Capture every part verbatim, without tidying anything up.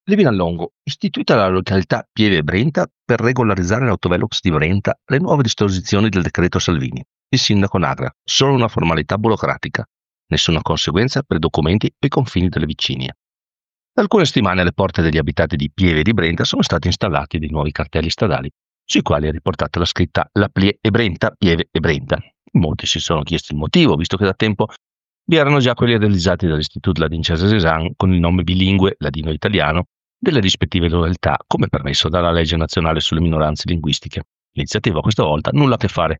Levinallongo, istituita la località Pieve Brenta per regolarizzare l'autovelox di Brenta, le nuove disposizioni del decreto Salvini. Il sindaco narra, solo una formalità burocratica, nessuna conseguenza per i documenti e i confini delle vicinie. Da alcune settimane alle porte degli abitanti di Pieve di Brenta sono stati installati dei nuovi cartelli stradali, sui quali è riportata la scritta La Plie e Brenta, Pieve e Brenta. Molti si sono chiesti il motivo, visto che da tempo vi erano già quelli realizzati dall'Istituto Ladin Cesare con il nome bilingue ladino-italiano delle rispettive località, come permesso dalla legge nazionale sulle minoranze linguistiche. L'iniziativa questa volta nulla a che fare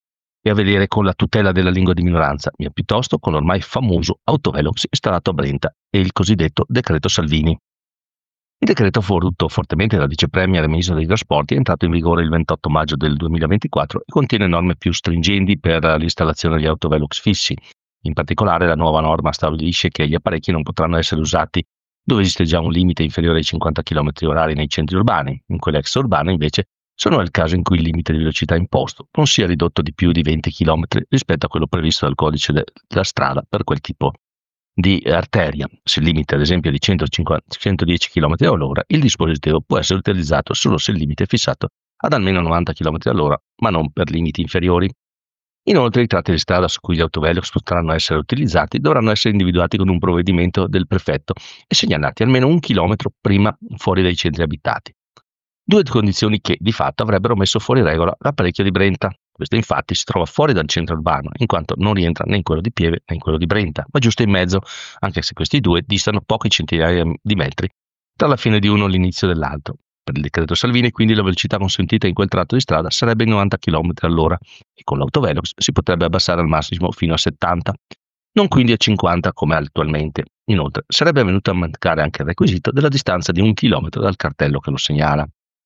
e a vedere con la tutela della lingua di minoranza, ma piuttosto con l'ormai famoso autovelox installato a Brenta e il cosiddetto decreto Salvini. Il decreto, voluto fortemente dal vice premier e ministro dei trasporti, è entrato in vigore il ventotto maggio del duemilaventiquattro e contiene norme più stringenti per l'installazione di autovelox fissi. In particolare, la nuova norma stabilisce che gli apparecchi non potranno essere usati dove esiste già un limite inferiore ai cinquanta chilometri orari nei centri urbani. In quelle extraurbane, invece, sono nel caso in cui il limite di velocità imposto non sia ridotto di più di venti chilometri rispetto a quello previsto dal codice de- della strada per quel tipo di arteria. Se il limite, ad esempio, è di centocinquanta centodieci chilometri all'ora, il dispositivo può essere utilizzato solo se il limite è fissato ad almeno novanta chilometri all'ora, ma non per limiti inferiori. Inoltre, i tratti di strada su cui gli autovelox potranno essere utilizzati dovranno essere individuati con un provvedimento del prefetto e segnalati almeno un chilometro prima fuori dai centri abitati. Due condizioni che, di fatto, avrebbero messo fuori regola l'apparecchio di Brenta. Questo, infatti, si trova fuori dal centro urbano, in quanto non rientra né in quello di Pieve né in quello di Brenta, ma giusto in mezzo, anche se questi due distano pochi centinaia di metri tra la fine di uno e l'inizio dell'altro. Per il decreto Salvini, quindi, la velocità consentita in quel tratto di strada sarebbe novanta chilometri all'ora e con l'autovelox si potrebbe abbassare al massimo fino a settanta, non quindi a cinquanta come attualmente. Inoltre, sarebbe venuto a mancare anche il requisito della distanza di un chilometro dal cartello che lo segnala.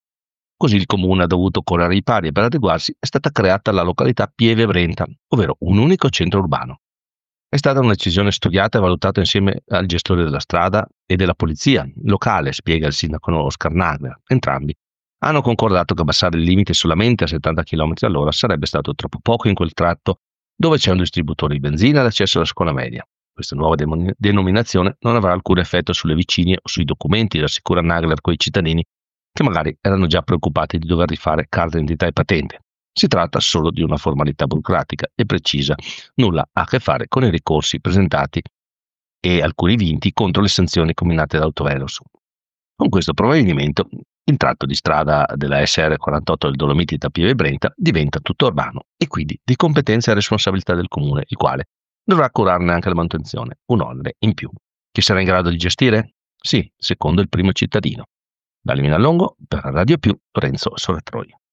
Così il comune ha dovuto correre i pari e per adeguarsi è stata creata la località Pieve Brenta, ovvero un unico centro urbano. È stata una decisione studiata e valutata insieme al gestore della strada e della polizia locale, spiega il sindaco Oscar Nagler. Entrambi hanno concordato che abbassare il limite solamente a settanta chilometri all'ora sarebbe stato troppo poco in quel tratto dove c'è un distributore di benzina e l'accesso alla scuola media. Questa nuova demon- denominazione non avrà alcun effetto sulle vicine o sui documenti, rassicura Nagler coi cittadini che magari erano già preoccupati di dover rifare carta d'identità e patente. Si tratta solo di una formalità burocratica e precisa, nulla ha a che fare con i ricorsi presentati e alcuni vinti contro le sanzioni combinate da Autovelox. Con questo provvedimento, il tratto di strada della S R quarantotto del Dolomiti da Pieve Brenta diventa tutto urbano e quindi di competenza e responsabilità del comune, il quale dovrà curarne anche la manutenzione, un onere in più. Chi sarà in grado di gestire? Sì, secondo il primo cittadino. Da Levinallongo per Radio Più, Renzo Soletroi.